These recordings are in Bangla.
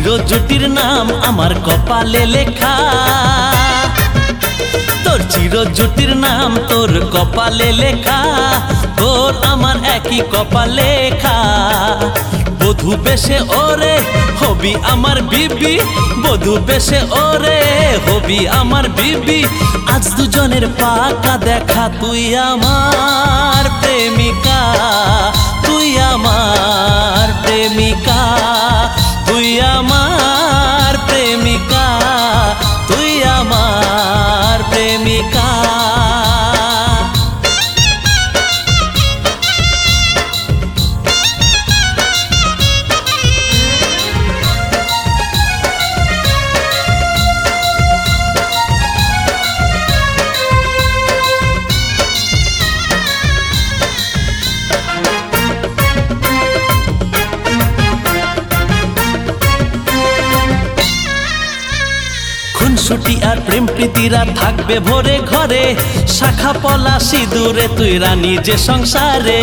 চিরজুটির নাম আমার কপালে লেখা, তোর চিরজুটির নাম তোর কপালে লেখা, তোর আমার একই কপাল লেখা। বধূ বেশে ওরে হবি আমার বিবি, বধূ বেশে ওরে হবি আমার বিবি। আজ দুজনের পাকা দেখা, তুই আমার প্রেমিকা, তুই আমার প্রেমিকা, তুই আমার প্রেমিকা, তুই আমার প্রেমিকা। খুনসুটি আর প্রেম প্রীতিরা থাকবে ভরে ঘরে, শাখা পলা সিঁদুরে তুই রানী যে সংসারে।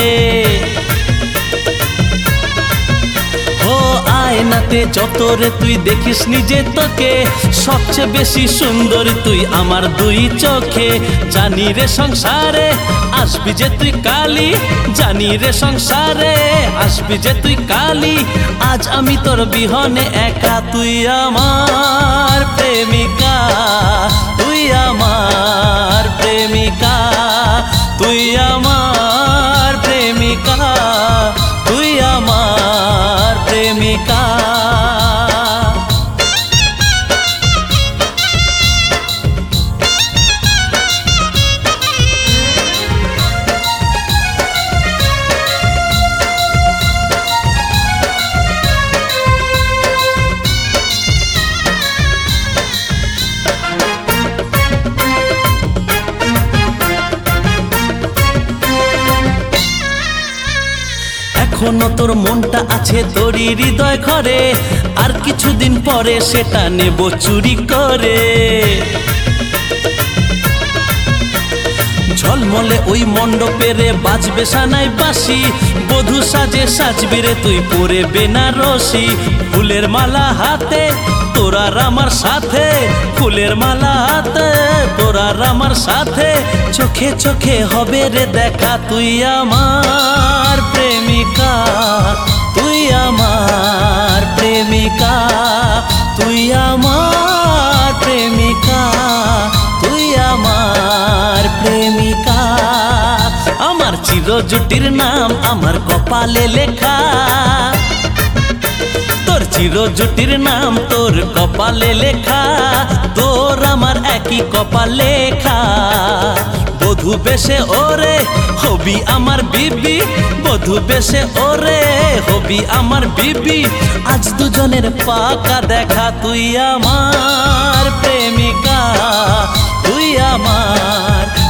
ও আয়নাতে যত রে তুই দেখিস নিজে তোকে, সবচেয়ে বেশি সুন্দর তুই আমার দুই চোখে। জানি রে সংসারে আসবি যে তুই কালি, জানি রে সংসারে আসবি যে তুই কালি। আজ আমি তোর বিহনে একা, তুই আমার প্রেমিকা, তুই আমার প্রেমিকা, তুই আমার প্রেমিকা, তুই আমার প্রেমিকা। এখনো তোর মনটা আছে তোরই হৃদয় ঘরে, আর কিছুদিন পরে সেটা নেব চুরি করে। ঝলমলে ওই মণ্ডপেরে বাজবে সানাই বাঁশি, বধূ সাজে সাজবি রে তুই পরে বেনারসি। ফুলের মালা হাতে তোরা আমার সাথে, ফুলের মালা হাতে তোরা আমার সাথে। চোখে চোখে হবে রে দেখা, তুই আমার প্রেমিকা, তুই আমার প্রেমিকা, তুই আমার প্রেমিকা, তুই আমার প্রেমিকা। আমার চিরজুটির নাম আমার কপালে লেখা, তোর চিরজুটির নাম তোর কপালে লেখা, তোর আমার একই কপাল লেখা। বধূ বেশে ওরে হবি আমার বিবি, বধূ বেশে ওরে হবি আমার বিবি। আজ দুজনের পাকা দেখা, তুই আমার প্রেমিকা, তুই আমার